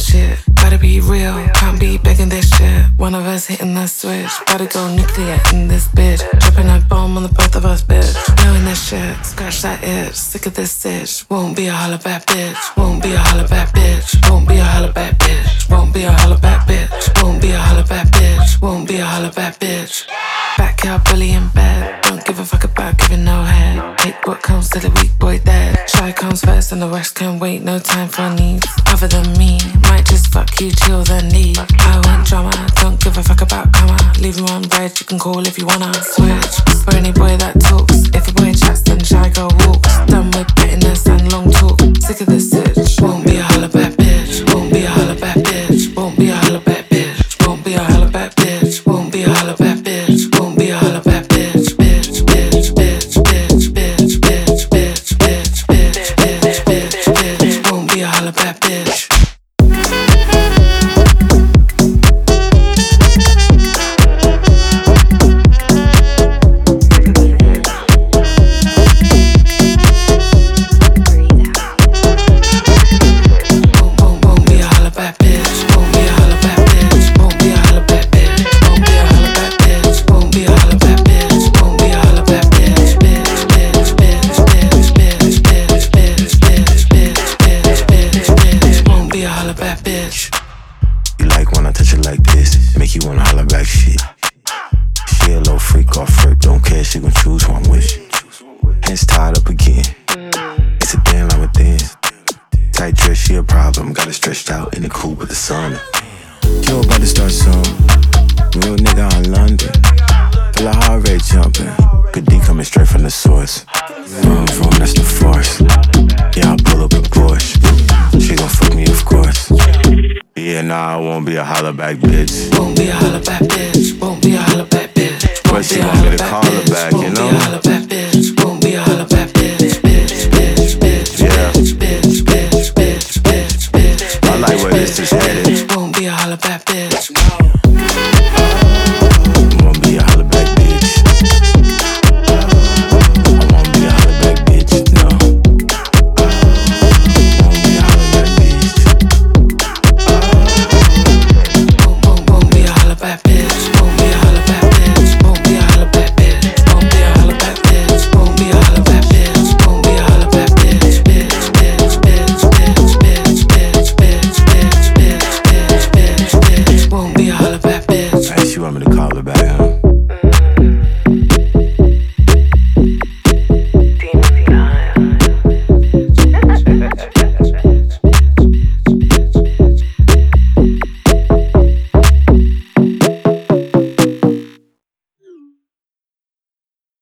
shit. Gotta be real, can't be begging this shit. One of us hitting the switch. Gotta go nuclear in this bitch. Dropping a bomb on the both of us, bitch. Knowing this shit, scratch that itch. Sick of this itch. Won't be a holla back bitch. Won't be a holla back bitch. Won't be a holla back bitch. Won't be a holla back bitch. Won't be a holla back bitch. Won't be a holla back bitch. Backyard bully in bed. Don't give a fuck about giving no head. Take what comes to the weak boy dead. Shy comes first and the rest can wait. No time for needs other than me. Might just fuck you till then leave. I want drama, don't give a fuck about karma. Leave him on red, you can call if you wanna switch. For any boy that talks, if a boy chats then shy girl walks. Done with bitterness and long talk. Sick of this itch. Won't be a holla back bitch. Won't be a holla back bitch. Won't be a holla back bitch. Won't be a holla back bitch. Won't be a holla back bitch. Won't be a holla back bitch. Bitch, bitch, bitch, bitch, bitch, bitch, bitch, bitch, bitch, bitch, bitch, bitch. Won't be a holla back bitch. You like when I touch it like this, make you wanna holler back shit. She a little freak off rip, don't care, she gon' choose who I'm with. Hands tied up again, it's a thin line within. Tight dress, she a problem, got it stretched out in the coupe with the sun. You about to start soon, real nigga on London. Feel a heart rate jumping, good D coming straight from the source. Vroom, vroom, that's the force. Yeah, I pull up a Porsche, she gon' fuck me of course. Yeah, nah, I won't be a holla back bitch. Won't be a holla back bitch. Won't be a holla back bitch. But she want me to call her back, you know? Won't be a holla back bitch. Won't be a holla back bitch. Bitch, bitch, bitch, yeah. bitch, bitch, bitch, bitch, bitch, bitch. I like where this is headed. Won't be a holla back bitch. Won't be a holla back bitch. I won't be a holla back bitch, no. Won't be a holla back bitch. Won't be a holla back bitch. Won't be a holla back bitch. Won't be a holla back bitch. Won't be a holla back bitch. Won't be a holla back bitch. Won't be a holla back bitch. Bitch, bitch, bitch, bitch, bitch, bitch, bitch, bitch, bitch, bitch, bitch, bitch. Won't be a holla back bitch. Hey, she want me to call her back, huh?